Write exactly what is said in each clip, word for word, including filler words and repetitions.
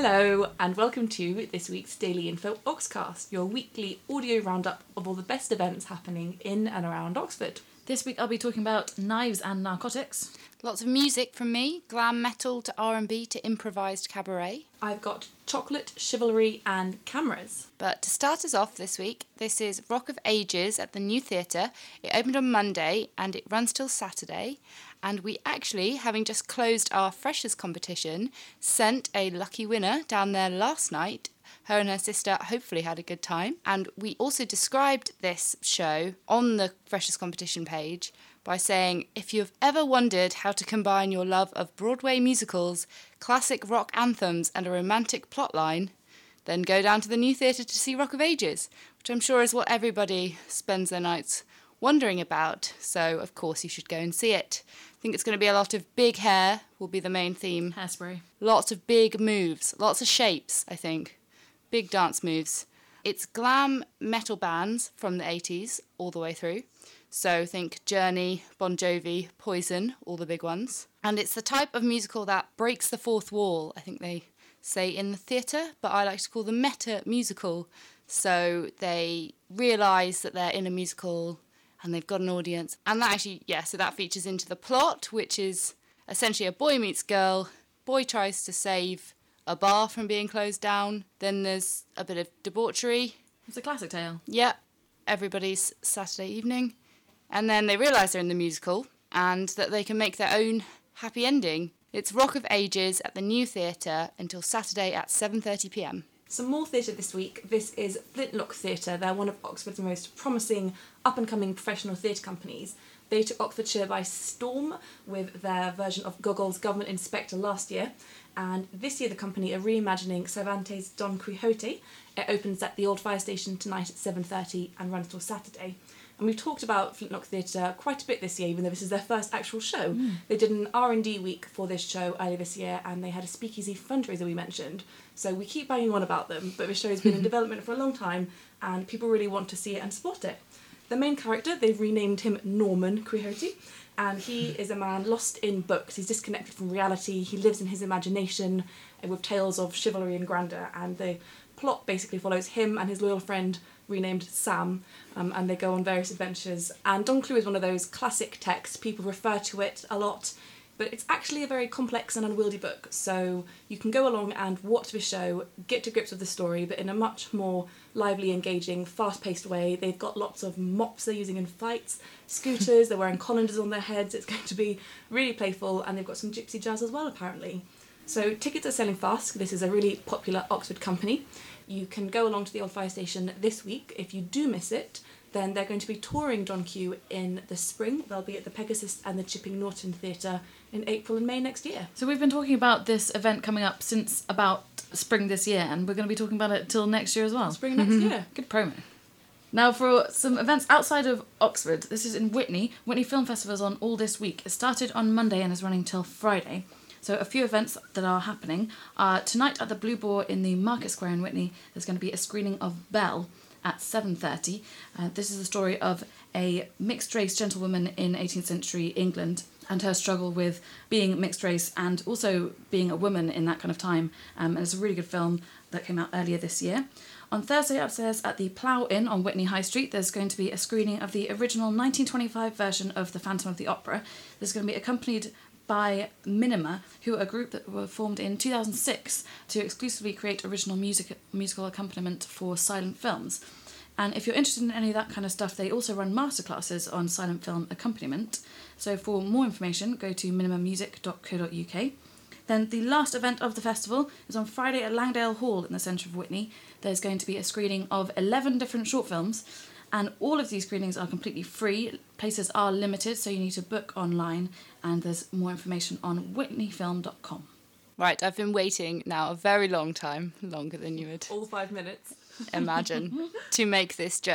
Hello and welcome to this week's Daily Info Oxcast, your weekly audio roundup of all the best events happening in and around Oxford. This week I'll be talking about knives and narcotics. Lots of music from me, glam metal to R and B to improvised cabaret. I've got chocolate, chivalry and cameras. But to start us off this week, this is Rock of Ages at the New Theatre. It opened on Monday and it runs till Saturday. And we actually, having just closed our Freshers competition, sent a lucky winner down there last night. Her and her sister hopefully had a good time. And we also described this show on the Freshers competition page by saying, if you've ever wondered how to combine your love of Broadway musicals, classic rock anthems and a romantic plotline, then go down to the New Theatre to see Rock of Ages, which I'm sure is what everybody spends their nights wondering about. So, of course, you should go and see it. I think it's going to be a lot of big hair will be the main theme. Hairspray. Lots of big moves, lots of shapes, I think. Big dance moves. It's glam metal bands from the eighties all the way through. So think Journey, Bon Jovi, Poison, all the big ones. And it's the type of musical that breaks the fourth wall, I think they say in the theatre, but I like to call them meta musical. So they realise that they're in a musical and they've got an audience. And that actually, yeah, so that features into the plot, which is essentially a boy meets girl, boy tries to save a bar from being closed down, then there's a bit of debauchery. It's a classic tale. Yeah, everybody's Saturday evening. And then they realise they're in the musical and that they can make their own happy ending. It's Rock of Ages at the New Theatre until Saturday at seven thirty p m. Some more theatre this week. This is Flintlock Theatre. They're one of Oxford's most promising up-and-coming professional theatre companies. They took Oxfordshire by storm with their version of Gogol's Government Inspector last year. And this year the company are reimagining Cervantes' Don Quixote. It opens at the old fire station tonight at seven thirty and runs till Saturday. And we've talked about Flintlock Theatre quite a bit this year, even though this is their first actual show. Mm. They did an R and D week for this show earlier this year, and they had a speakeasy fundraiser we mentioned. So we keep banging on about them, but this show has been in development for a long time, and people really want to see it and support it. The main character, they've renamed him Norman Quixote, and he is a man lost in books. He's disconnected from reality. He lives in his imagination with tales of chivalry and grandeur, and the plot basically follows him and his loyal friend renamed Sam, um, and they go on various adventures. And Don Quixote is one of those classic texts. People refer to it a lot, but it's actually a very complex and unwieldy book, so you can go along and watch the show, get to grips with the story, but in a much more lively, engaging, fast-paced way. They've got lots of mops they're using in fights, scooters, they're wearing colanders on their heads. It's going to be really playful, and they've got some gypsy jazz as well, apparently. So tickets are selling fast. This is a really popular Oxford company. You can go along to the old fire station this week. If you do miss it, then they're going to be touring Don Q in the spring. They'll be at the Pegasus and the Chipping Norton Theatre in April and May next year. So we've been talking about this event coming up since about spring this year, and we're going to be talking about it till next year as well. Spring next year. Good promo. Now for some events outside of Oxford, this is in Witney. Witney Film Festival is on all this week. It started on Monday and is running till Friday. So a few events that are happening are tonight at the Blue Boar in the Market Square in Witney. There's going to be a screening of Belle at seven thirty. Uh, this is the story of a mixed-race gentlewoman in eighteenth century England and her struggle with being mixed-race and also being a woman in that kind of time. Um, and it's a really good film that came out earlier this year. On Thursday upstairs at the Plough Inn on Witney High Street, there's going to be a screening of the original nineteen twenty-five version of The Phantom of the Opera. There's going to be accompanied by Minima, who are a group that were formed in two thousand six to exclusively create original music musical accompaniment for silent films. And if you're interested in any of that kind of stuff, they also run masterclasses on silent film accompaniment. So for more information, go to minima music dot co dot u k. Then the last event of the festival is on Friday at Langdale Hall in the centre of Witney. There's going to be a screening of eleven different short films, and all of these screenings are completely free. Places are limited, so you need to book online, and there's more information on whitney film dot com. Right, I've been waiting now a very long time, longer than you would All five minutes. imagine, to make this joke.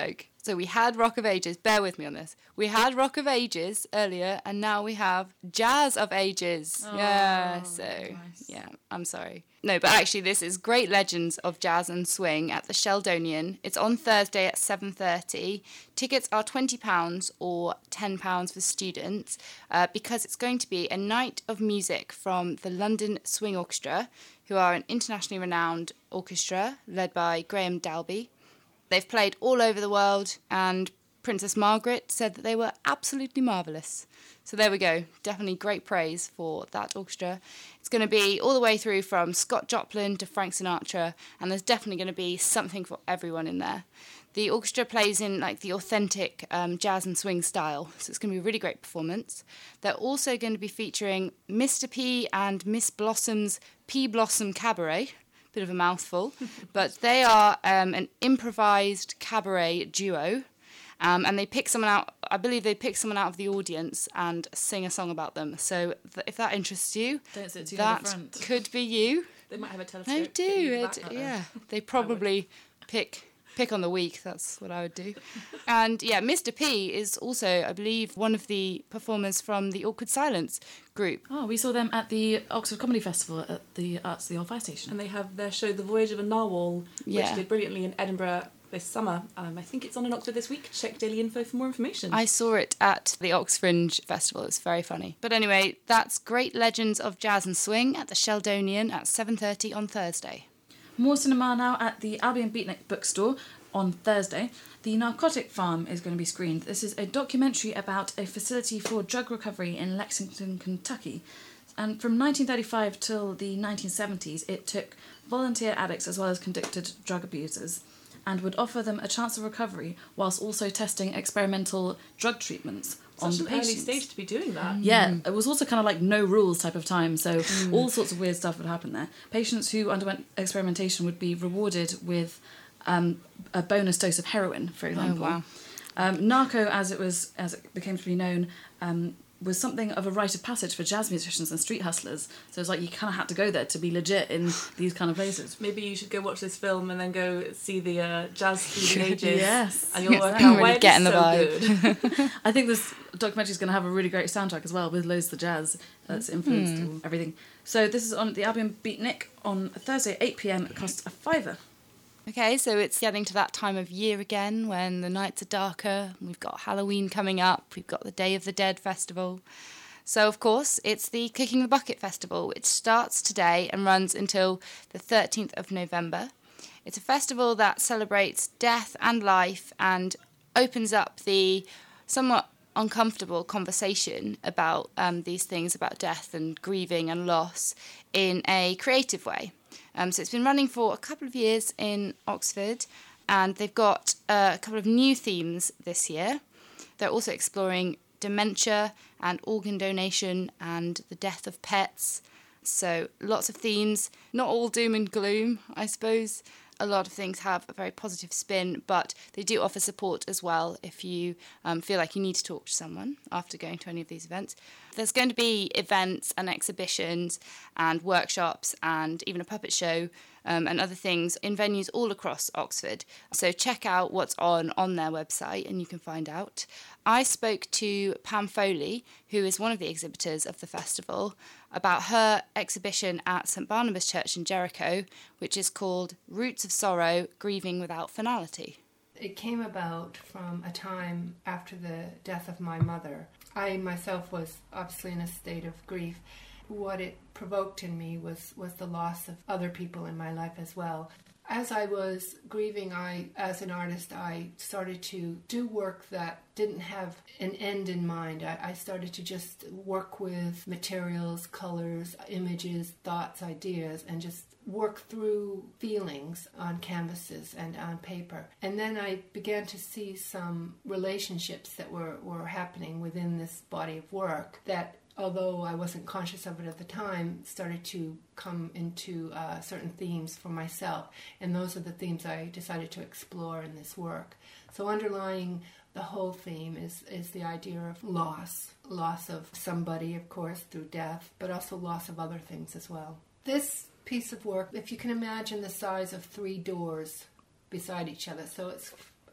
So we had Rock of Ages, bear with me on this. We had Rock of Ages earlier, and now we have Jazz of Ages. Oh, yeah, so, nice. yeah, I'm sorry. No, but actually this is Great Legends of Jazz and Swing at the Sheldonian. It's on Thursday at seven thirty. Tickets are twenty pounds or ten pounds for students uh, because it's going to be a night of music from the London Swing Orchestra, who are an internationally renowned orchestra led by Graham Dalby. They've played all over the world, and Princess Margaret said that they were absolutely marvellous. So there we go. Definitely great praise for that orchestra. It's going to be all the way through from Scott Joplin to Frank Sinatra, and there's definitely going to be something for everyone in there. The orchestra plays in like the authentic um, jazz and swing style, so it's going to be a really great performance. They're also going to be featuring Mister P and Miss Blossom's P Blossom Cabaret. Bit of a mouthful, but they are um, an improvised cabaret duo, um, and they pick someone out. I believe they pick someone out of the audience and sing a song about them. So th- if that interests you, Don't sit too near the that front. could be you. They might have a telescope. They that do. you It, back at them. yeah, they probably pick pick on the weak. That's what I would do. And yeah, Mister P is also, I believe, one of the performers from the Awkward Silence group. Oh, we saw them at the Oxford Comedy Festival at the Arts of the Old Fire Station. And they have their show The Voyage of a Narwhal, Yeah. which did brilliantly in Edinburgh this summer. Um, I think it's on in Oxford this week. Check Daily Info for more information. I saw it at the Oxfringe Festival. It was very funny. But anyway, that's Great Legends of Jazz and Swing at the Sheldonian at seven thirty on Thursday. More cinema now at the Albion Beatnik bookstore on Thursday. The Narcotic Farm is going to be screened. This is a documentary about a facility for drug recovery in Lexington, Kentucky. And from nineteen thirty-five till the nineteen seventies, it took volunteer addicts as well as convicted drug abusers and would offer them a chance of recovery whilst also testing experimental drug treatments on Such the an early patients. stage to be doing that. Yeah, it was also kind of like no rules type of time, so all sorts of weird stuff would happen there. Patients who underwent experimentation would be rewarded with um, a bonus dose of heroin, for example. wow. Um, narco, as it was, as it became to be known, um, was something of a rite of passage for jazz musicians and street hustlers. So it's like you kind of had to go there to be legit in these kind of places. Maybe you should go watch this film and then go see the uh, Jazz Through the Ages. Yes. And you'll Yes, work I'm out really why it getting is the so vibe. good. I think this documentary is going to have a really great soundtrack as well, with loads of the jazz that's influenced Hmm. everything. So this is on the Albion Beatnik on Thursday at eight p.m. It costs a fiver. Okay, so it's getting to that time of year again when the nights are darker. We've got Halloween coming up. We've got the Day of the Dead festival. So, of course, it's the Kicking the Bucket Festival, which starts today and runs until the thirteenth of November. It's a festival that celebrates death and life and opens up the somewhat uncomfortable conversation about um, these things, about death and grieving and loss, in a creative way. Um, so it's been running for a couple of years in Oxford, and they've got uh, a couple of new themes this year. They're also exploring dementia and organ donation and the death of pets. So lots of themes, not all doom and gloom, I suppose. A lot of things have a very positive spin, but they do offer support as well if you um, feel like you need to talk to someone after going to any of these events. There's going to be events and exhibitions and workshops and even a puppet show um, and other things in venues all across Oxford. So check out what's on on their website and you can find out. I spoke to Pam Foley, who is one of the exhibitors of the festival, about her exhibition at St Barnabas Church in Jericho, which is called Roots of Sorrow, Grieving Without Finality. It came about from a time after the death of my mother. I myself was obviously in a state of grief. What it provoked in me was, was the loss of other people in my life as well. As I was grieving, I, as an artist, I started to do work that didn't have an end in mind. I, I started to just work with materials, colors, images, thoughts, ideas, and just work through feelings on canvases and on paper. And then I began to see some relationships that were, were happening within this body of work that, although I wasn't conscious of it at the time, started to come into uh, certain themes for myself. And those are the themes I decided to explore in this work. So underlying the whole theme is, is the idea of loss. Loss of somebody, of course, through death, but also loss of other things as well. This piece of work, if you can imagine the size of three doors beside each other, so it's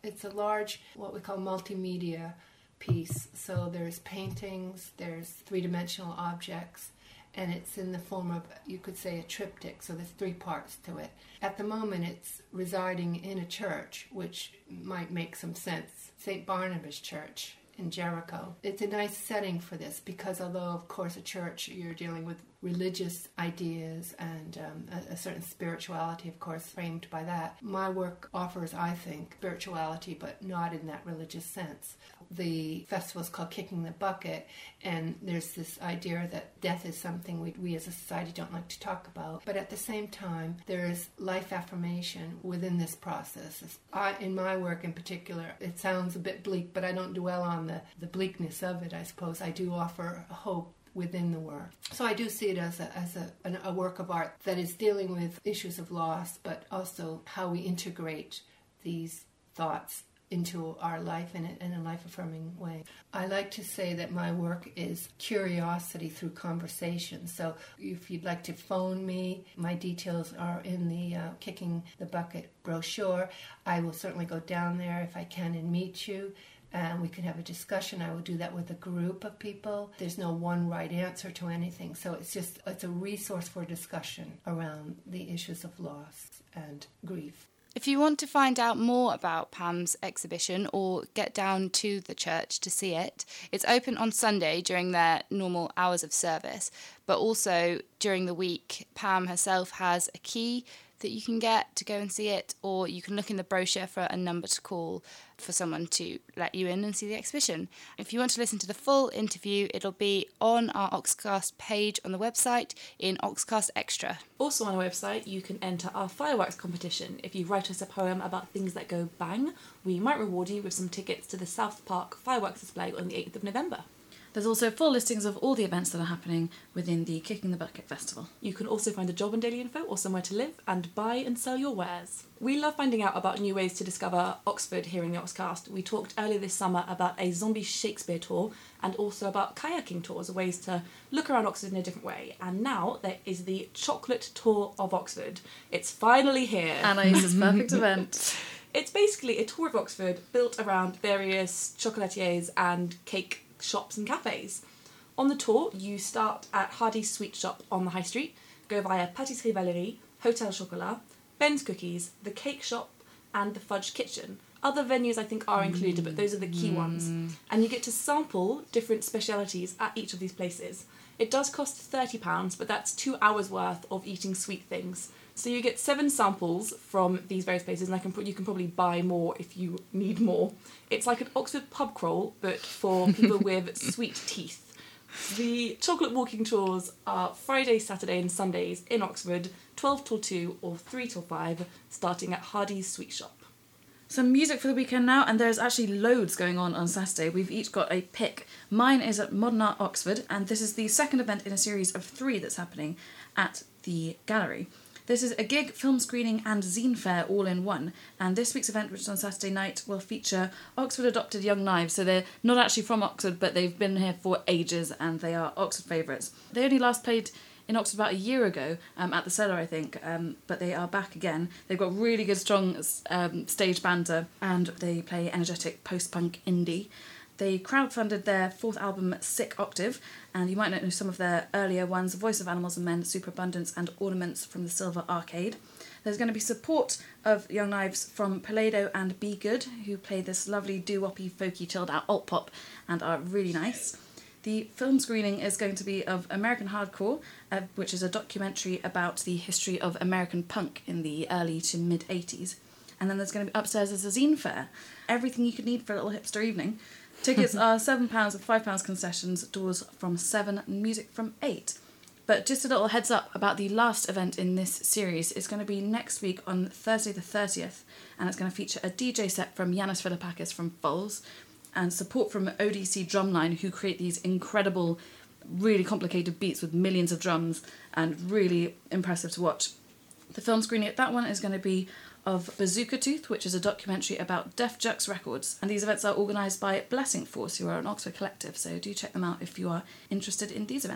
It's a large, what we call multimedia piece. So there's paintings, there's three-dimensional objects, and it's in the form of, you could say, a triptych, so there's three parts to it. At the moment, it's residing in a church, which might make some sense, Saint Barnabas Church in Jericho. It's a nice setting for this because although, of course, a church, you're dealing with religious ideas and um, a, a certain spirituality, of course, framed by that. My work offers, I think, spirituality, but not in that religious sense. The festival is called Kicking the Bucket, and there's this idea that death is something we, we as a society don't like to talk about. But at the same time, there is life affirmation within this process. I, in my work in particular, it sounds a bit bleak, but I don't dwell on the, the bleakness of it, I suppose. I do offer hope within the work. So I do see it as a as a, an, a work of art that is dealing with issues of loss, but also how we integrate these thoughts into our life in a, in a life-affirming way. I like to say that my work is curiosity through conversation. So if you'd like to phone me, my details are in the uh, Kicking the Bucket brochure. I will certainly go down there if I can and meet you. And we can have a discussion. I will do that with a group of people. There's no one right answer to anything. So it's just, it's a resource for discussion around the issues of loss and grief. If you want to find out more about Pam's exhibition or get down to the church to see it, it's open on Sunday during their normal hours of service. But also during the week, Pam herself has a key that you can get to go and see it, or you can look in the brochure for a number to call for someone to let you in and see the exhibition. If you want to listen to the full interview, it'll be on our Oxcast page on the website in Oxcast Extra. Also on our website, you can enter our fireworks competition. If you write us a poem about things that go bang, we might reward you with some tickets to the South Park fireworks display on the eighth of November. There's also full listings of all the events that are happening within the Kicking the Bucket Festival. You can also find a job on Daily Info or somewhere to live and buy and sell your wares. We love finding out about new ways to discover Oxford here in the Oxcast. We talked earlier this summer about a zombie Shakespeare tour and also about kayaking tours, ways to look around Oxford in a different way. And now there is the Chocolate Tour of Oxford. It's finally here. Anaïs's perfect event. It's basically a tour of Oxford built around various chocolatiers and cake shops and cafes. On the tour, you start at Hardy's Sweet Shop on the High Street, go via Pâtisserie Valérie, Hotel Chocolat, Ben's Cookies, the Cake Shop, and the Fudge Kitchen. Other venues I think are included, mm. but those are the key mm. ones. And you get to sample different specialities at each of these places. It does cost thirty pounds, but that's two hours worth of eating sweet things. So you get seven samples from these various places, and I can you can probably buy more if you need more. It's like an Oxford pub crawl, but for people with sweet teeth. The chocolate walking tours are Friday, Saturday and Sundays in Oxford, twelve till two or three till five, starting at Hardy's Sweet Shop. Some music for the weekend now, and there's actually loads going on on Saturday. We've each got a pick. Mine is at Modern Art Oxford, and this is the second event in a series of three that's happening at the gallery. This is a gig, film screening and zine fair all in one, and this week's event, which is on Saturday night, will feature Oxford adopted Young Knives. So they're not actually from Oxford, but they've been here for ages and they are Oxford favourites. They only last played in Oxford about a year ago, um, at the Cellar, I think, um, but they are back again. They've got really good, strong um, stage banter, and they play energetic post-punk indie. They crowdfunded their fourth album, Sick Octave, and you might know some of their earlier ones, Voice of Animals and Men, Superabundance, and Ornaments from the Silver Arcade. There's going to be support of Young Knives from Paledo and Be Good, who play this lovely doo-woppy, folky, chilled-out alt-pop and are really nice. The film screening is going to be of American Hardcore, uh, which is a documentary about the history of American punk in the early to mid-eighties. And then there's going to be upstairs as a zine fair. Everything you could need for a little hipster evening. Tickets are seven pounds with five pounds concessions, doors from seven, music from eight. But just a little heads up about the last event in this series. It's going to be next week on Thursday the thirtieth, and it's going to feature a D J set from Yanis Philippakis from Foals, and support from O D C Drumline, who create these incredible, really complicated beats with millions of drums, and really impressive to watch. The film screening at that one is going to be of Bazooka Tooth, which is a documentary about Def Jux Records, and these events are organised by Blessing Force, who are an Oxford collective, so do check them out if you are interested in these events.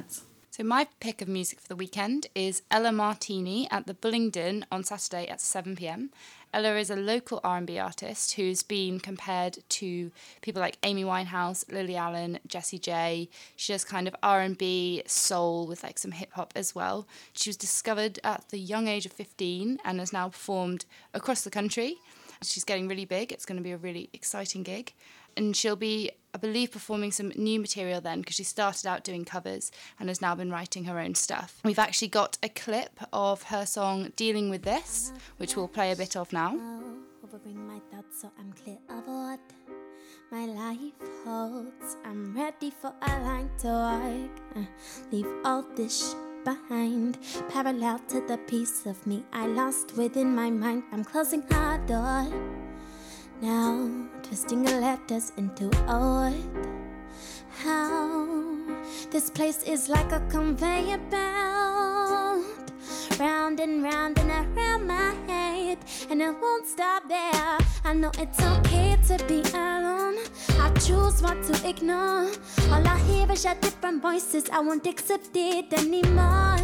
So my pick of music for the weekend is Ella Martini at the Bullingdon on Saturday at seven p.m. Ella is a local R and B artist who's been compared to people like Amy Winehouse, Lily Allen, Jessie J. She does kind of R and B, soul with like some hip hop as well. She was discovered at the young age of fifteen and has now performed across the country. She's getting really big. It's going to be a really exciting gig. And she'll be, I believe, performing some new material then, because she started out doing covers and has now been writing her own stuff. We've actually got a clip of her song Dealing With This, which we'll play a bit of now. Overbring my thoughts so I'm clear of what my life holds. I'm ready for a line to walk. Uh, leave all this shit behind, parallel to the piece of me I lost within my mind. I'm closing our door now, twisting the letters into a word. How this place is like a conveyor belt, round and round and around my head, and it won't stop there. I know it's okay to be alone. I choose what to ignore. All I hear is your different voices. I won't accept it anymore.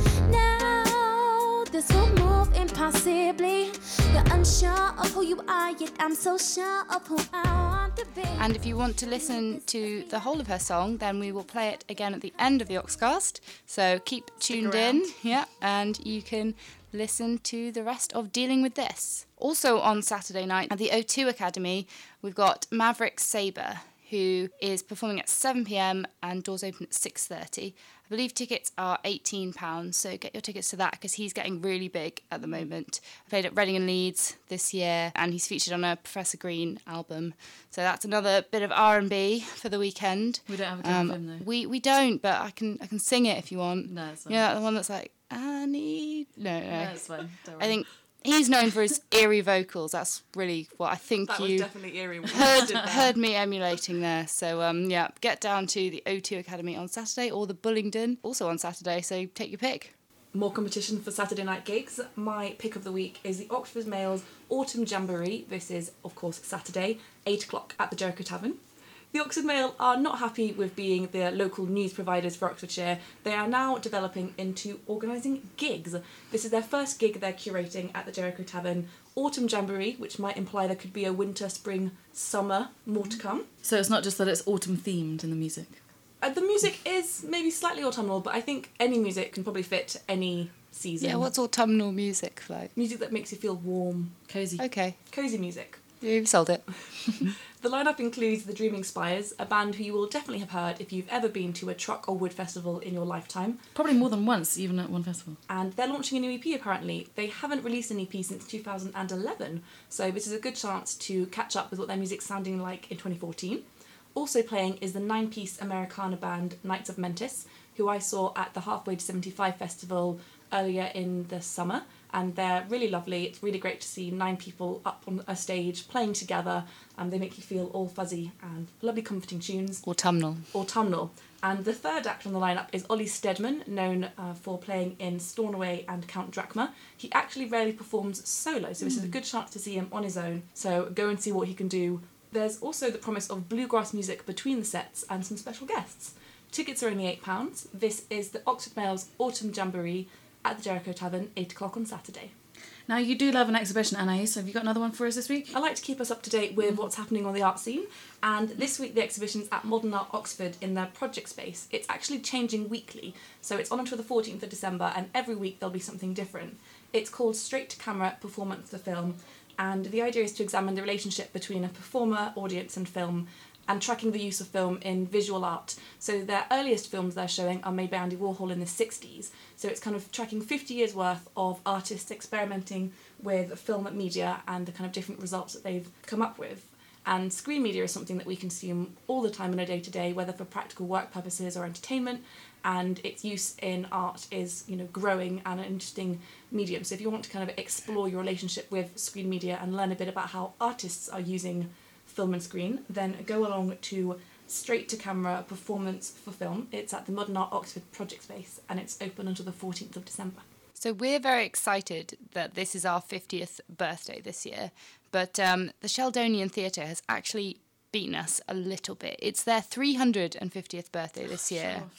Now this will move impossibly. You're unsure of who you are, yet I'm so sure of who I want to be. And if you want to listen to the whole of her song, then we will play it again at the end of the Oxcast. So keep tuned in, yeah, and you can listen to the rest of Dealing With This. Also on Saturday night at the O two Academy, we've got Maverick Sabre, who is performing at seven p.m. and doors open at six thirty. I believe tickets are eighteen pounds, so get your tickets to that because he's getting really big at the moment. I played at Reading and Leeds this year, and he's featured on a Professor Green album. So that's another bit of R and B for the weekend. We don't have a clip um, of him, though. We we don't, but I can I can sing it if you want. No, it's fine. Yeah, the one that's like, I need... No, no. No, it's fine. Don't worry. I think he's known for his eerie vocals. That's really what I think That you was definitely eerie. when we heard, did that. heard me emulating there. So, um, yeah, get down to the O two Academy on Saturday or the Bullingdon also on Saturday, so take your pick. More competition for Saturday night gigs. My pick of the week is the Oxford Males Autumn Jamboree. This is, of course, Saturday, eight o'clock at the Jericho Tavern. The Oxford Mail are not happy with being the local news providers for Oxfordshire. They are now developing into organising gigs. This is their first gig they're curating at the Jericho Tavern. Autumn Jamboree, which might imply there could be a winter, spring, summer, more to come. So it's not just that it's autumn themed in the music. Uh, the music is maybe slightly autumnal, but I think any music can probably fit any season. Yeah, what's autumnal music like? Music that makes you feel warm. Cosy. Okay, Cosy music. you've sold it. The lineup includes the Dreaming Spires, a band who you will definitely have heard if you've ever been to a truck or wood festival in your lifetime. Probably more than once, even at one festival. And they're launching a new E P apparently. They haven't released an E P since two thousand eleven, so this is a good chance to catch up with what their music's sounding like in twenty fourteen. Also playing is the nine-piece Americana band Knights of Mentis, who I saw at the Halfway to seventy-five festival earlier in the summer, and they're really lovely. It's really great to see nine people up on a stage playing together, and they make you feel all fuzzy, and lovely comforting tunes. Autumnal. Autumnal. And the third act on the lineup is Ollie Steadman, known uh, for playing in Stornoway and Count Drachma. He actually rarely performs solo, so this is a good chance to see him on his own, so go and see what he can do. There's also the promise of bluegrass music between the sets and some special guests. Tickets are only eight pounds. This is the Oxford Males Autumn Jamboree at the Jericho Tavern, eight o'clock on Saturday. Now, you do love an exhibition, Anais, so have you got another one for us this week? I like to keep us up to date with what's happening on the art scene, and this week the exhibition's at Modern Art Oxford in their project space. It's actually changing weekly, so it's on until the fourteenth of December, and every week there'll be something different. It's called Straight to Camera Performance for Film, and the idea is to examine the relationship between a performer, audience and film, and tracking the use of film in visual art. So their earliest films they're showing are made by Andy Warhol in the sixties. So it's kind of tracking fifty years worth of artists experimenting with film media and the kind of different results that they've come up with. And screen media is something that we consume all the time in a day-to-day, whether for practical work purposes or entertainment, and its use in art is, you know, growing and an interesting medium. So if you want to kind of explore your relationship with screen media and learn a bit about how artists are using film and screen, then go along to Straight to Camera Performance for Film. It's at the Modern Art Oxford Project Space, and it's open until the fourteenth of December. So we're very excited that this is our fiftieth birthday this year, but um, the Sheldonian Theatre has actually beaten us a little bit. It's their three hundred fiftieth birthday this year.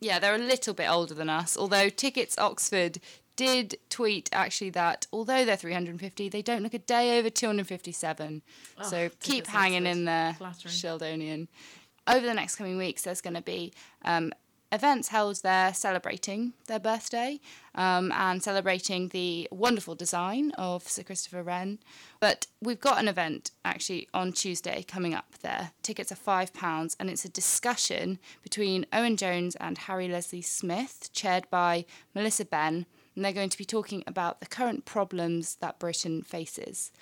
Yeah, they're a little bit older than us, although Tickets Oxford did tweet actually that although they're three hundred fifty, they don't look a day over two hundred fifty-seven. Oh, so keep Tickets hanging Oxford. in there, Flattering. Sheldonian. Over the next coming weeks, there's going to be um, events held there celebrating their birthday um, and celebrating the wonderful design of Sir Christopher Wren. But we've got an event actually on Tuesday coming up there. Tickets are five pounds, and it's a discussion between Owen Jones and Harry Leslie Smith, chaired by Melissa Benn, and they're going to be talking about the current problems that Britain faces.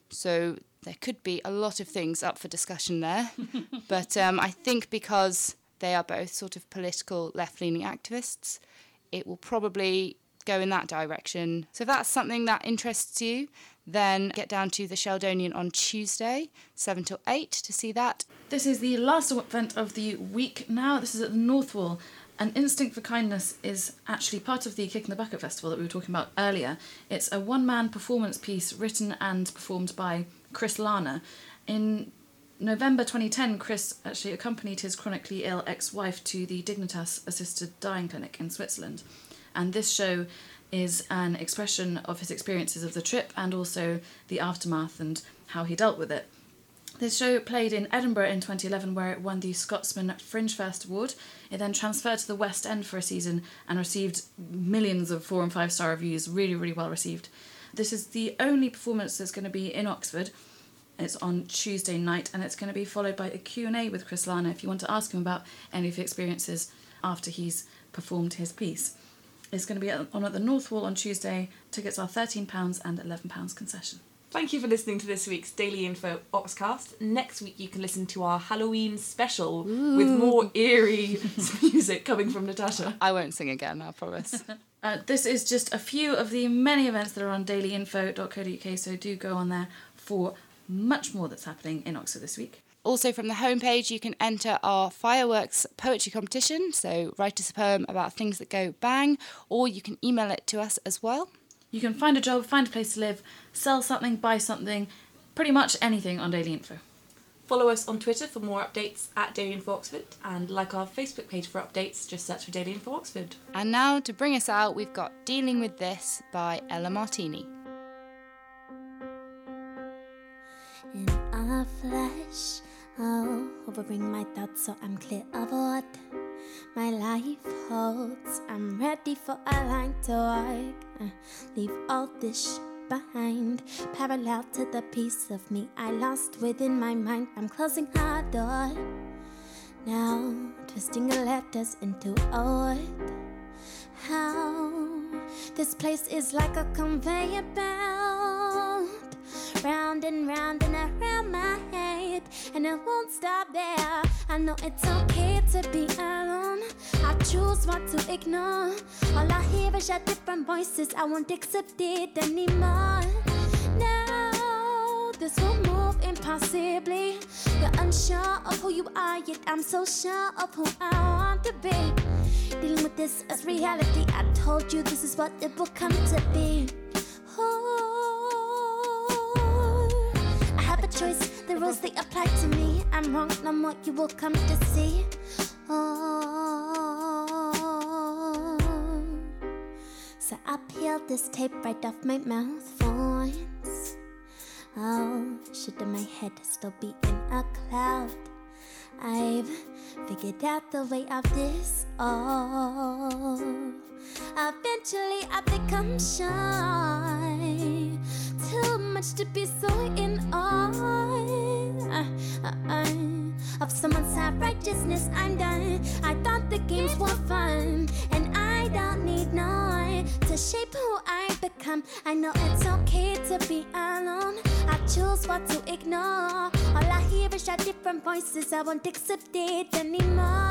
So there could be a lot of things up for discussion there. But um, I think because they are both sort of political left-leaning activists, it will probably go in that direction. So if that's something that interests you, then get down to the Sheldonian on Tuesday, seven till eight, to see that. This is the last event of the week now. This is at the North Wall. An Instinct for Kindness is actually part of the Kick in the Bucket Festival that we were talking about earlier. It's a one-man performance piece written and performed by Chris Lana. In November twenty ten, Chris actually accompanied his chronically ill ex-wife to the Dignitas Assisted Dying Clinic in Switzerland. And this show is an expression of his experiences of the trip and also the aftermath and how he dealt with it. This show played in Edinburgh in twenty eleven, where it won the Scotsman Fringe Fest Award. It then transferred to the West End for a season and received millions of four and five star reviews, really, really well received. This is the only performance that's going to be in Oxford. It's on Tuesday night, and it's going to be followed by a Q and A with Chris Lana if you want to ask him about any of his experiences after he's performed his piece. It's going to be on at the North Wall on Tuesday. Tickets are thirteen pounds and eleven pounds concession. Thank you for listening to this week's Daily Info Oxcast. Next week you can listen to our Halloween special Ooh. With more eerie music coming from Natasha. I won't sing again, I promise. uh, this is just a few of the many events that are on daily info dot co dot uk, so do go on there for much more that's happening in Oxford this week. Also from the homepage you can enter our fireworks poetry competition, so write us a poem about things that go bang, or you can email it to us as well. You can find a job, find a place to live, sell something, buy something, pretty much anything on Daily Info. Follow us on Twitter for more updates at Daily Info Oxford, and like our Facebook page for updates, just search for Daily Info Oxford. And now to bring us out, we've got Dealing With This by Ella Martini. In our flesh, oh, hovering my thoughts so I'm clear of what my life holds. I'm ready for a line to walk. Uh, leave all this sh- behind, parallel to the piece of me I lost within my mind. I'm closing our door now, twisting the letters into a word. How this place is like a conveyor belt, round and round and around my head, and it won't stop there. I know it's okay to be alone, I choose what to ignore. All I hear is your different voices, I won't accept it anymore. Now this will move impossibly. You're unsure of who you are, yet I'm so sure of who I want to be. Dealing with this as reality, I told you this is what it will come to be. I have a choice, the rules they apply to me. I'm wrong, no more you will come to see. Oh, so I peeled this tape right off my mouth for once. Oh, should my head still be in a cloud? I've figured out the way of this all. Eventually I become shy, too much to be so in awe uh, uh, uh, of someone's self-righteousness. I'm done. I thought the games were fun, and I don't need no one to shape who I become. I know it's okay to be alone, I choose what to ignore. All I hear is your different voices, I won't accept it anymore.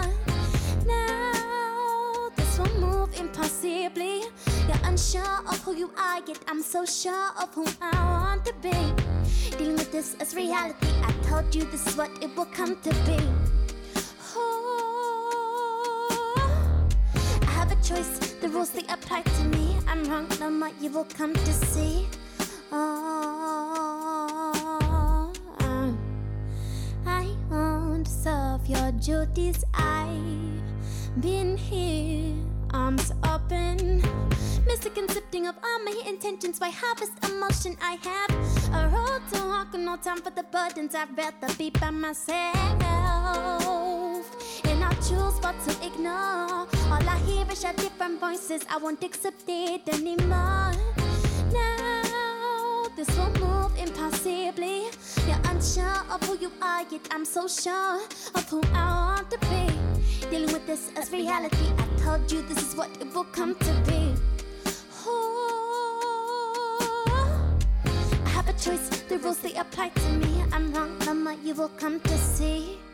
Now this will move impossibly. You're unsure of who you are, yet I'm so sure of who I want to be. Dealing with this as reality, I told you this is what it will come to be. Oh, I have a choice, the rules they apply to me. I'm wrong, no more you will come to see. Oh, I won't serve your duties, I been here, arms open, misconcepting of all my intentions. Why harvest emotion? I have a road to walk, no time for the burdens. I'd rather be by myself, and I choose what to ignore. All I hear is your different voices. I won't accept it anymore. Now this will move impossibly. You're unsure of who you are, yet I'm so sure of who I want to be. Dealing with this as reality. I told you this is what it will come to be. Ooh, I have a choice. The rules they apply to me. I'm wrong, mama. You will come to see.